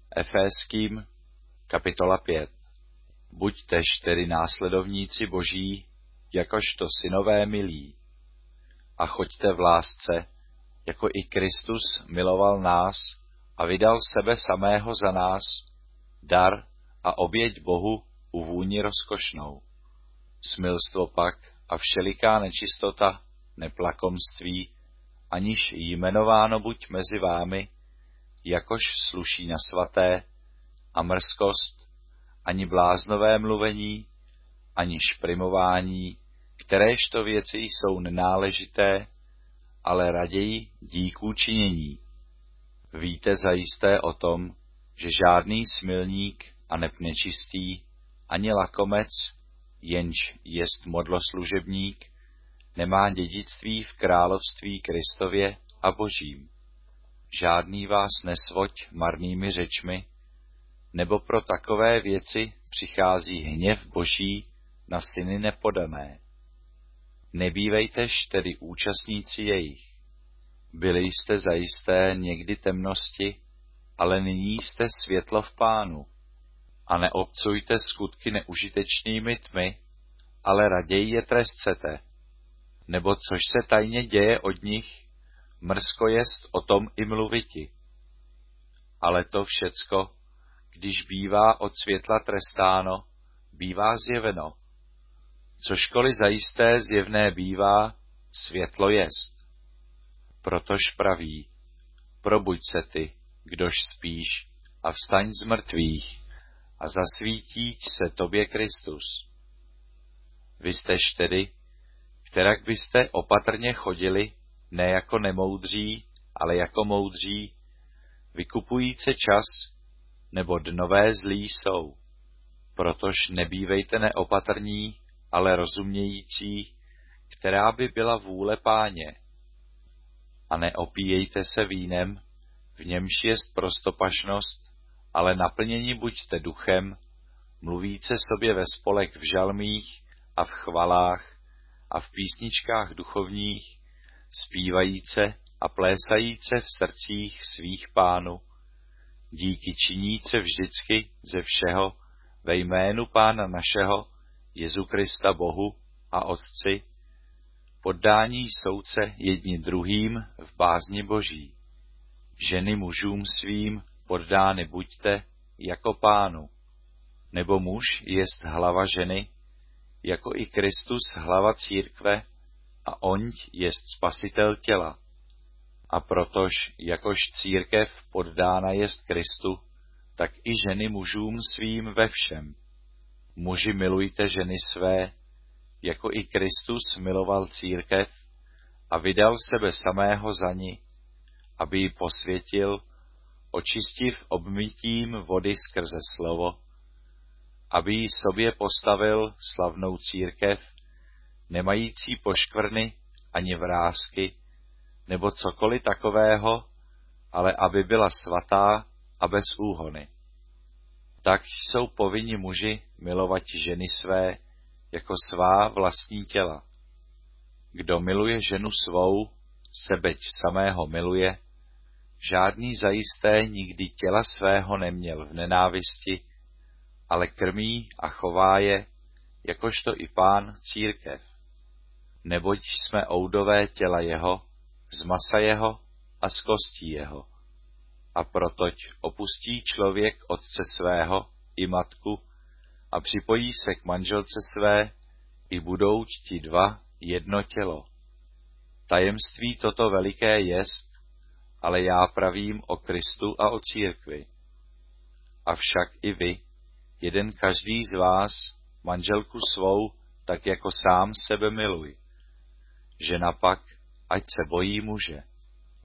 Eféským, kapitola 5. Buďtež tedy následovníci Boží, jakožto synové milí. A choďte v lásce, jako i Kristus miloval nás a vydal sebe samého za nás, dar a oběť Bohu u vůni rozkošnou. Smilstvo pak a všeliká nečistota, neplakomství, aniž jmenováno buď mezi vámi, jakož sluší na svaté, a mrzkost, ani bláznové mluvení, ani šprimování, kteréžto věci jsou nenáležité, ale raději díků činění. Víte zajisté o tom, že žádný smilník a nečistý, ani lakomec, jenž jest modloslužebník, nemá dědictví v království Kristově a Božím. Žádný vás nesvoď marnými řečmi, nebo pro takové věci přichází hněv Boží na syny nepodané. Nebývejtež tedy účastníci jejich. Byli jste zajisté někdy temnosti, ale nyní jste světlo v Pánu. A neobcujte skutky neužitečnými tmy, ale raději je trestcete. Nebo což se tajně děje od nich, mrzko jest o tom i mluviti. Ale to všecko, když bývá od světla trestáno, bývá zjeveno. Cožkoliv zajisté zjevné bývá, světlo jest. Protož praví, probuď se ty, kdož spíš, a vstaň z mrtvých, a zasvítíť se tobě Kristus. Vy jstež tedy, kterak byste opatrně chodili, ne jako nemoudří, ale jako moudří, vykupujíce čas, nebo dnové zlí jsou. Protož nebývejte neopatrní, ale rozumějící, která by byla vůle Páně. A neopíjejte se vínem, v němž jest prostopašnost, ale naplněni buďte duchem, mluvíce sobě ve spolek v žalmích a v chvalách a v písničkách duchovních, zpívajíce a plésajíce v srdcích svých Pánu, díky činíce vždycky ze všeho ve jménu Pána našeho, Jezu Krista Bohu a Otci, poddání souce jedni druhým v bázni Boží. Ženy mužům svým poddány buďte jako Pánu, nebo muž jest hlava ženy, jako i Kristus hlava církve, a oň jest spasitel těla. A protož, jakož církev poddána jest Kristu, tak i ženy mužům svým ve všem. Muži milujte ženy své, jako i Kristus miloval církev a vydal sebe samého za ni, aby ji posvětil, očistiv obmytím vody skrze slovo, aby ji sobě postavil slavnou církev, nemající poškvrny ani vrásky, nebo cokoliv takového, ale aby byla svatá a bez úhony. Tak jsou povinni muži milovat ženy své, jako svá vlastní těla. Kdo miluje ženu svou, sebeť samého miluje, žádný zajisté nikdy těla svého neměl v nenávisti, ale krmí a chová je, jakožto i Pán církev. Neboť jsme oudové těla jeho, z masa jeho a z kostí jeho. A protoť opustí člověk otce svého i matku a připojí se k manželce své, i budou ti dva jedno tělo. Tajemství toto veliké jest, ale já pravím o Kristu a o církvi. Avšak i vy, jeden každý z vás, manželku svou, tak jako sám sebe miluj. Žena pak, ať se bojí muže.